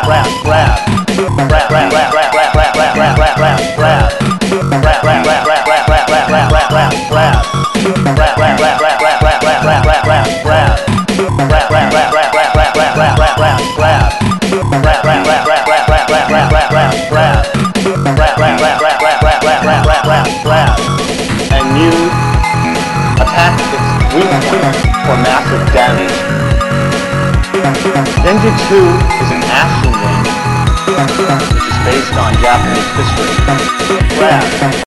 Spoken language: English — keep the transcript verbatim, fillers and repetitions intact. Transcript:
and you attack its weak point for massive damage. Genjutsu is an action game which is based on Japanese history. Grab.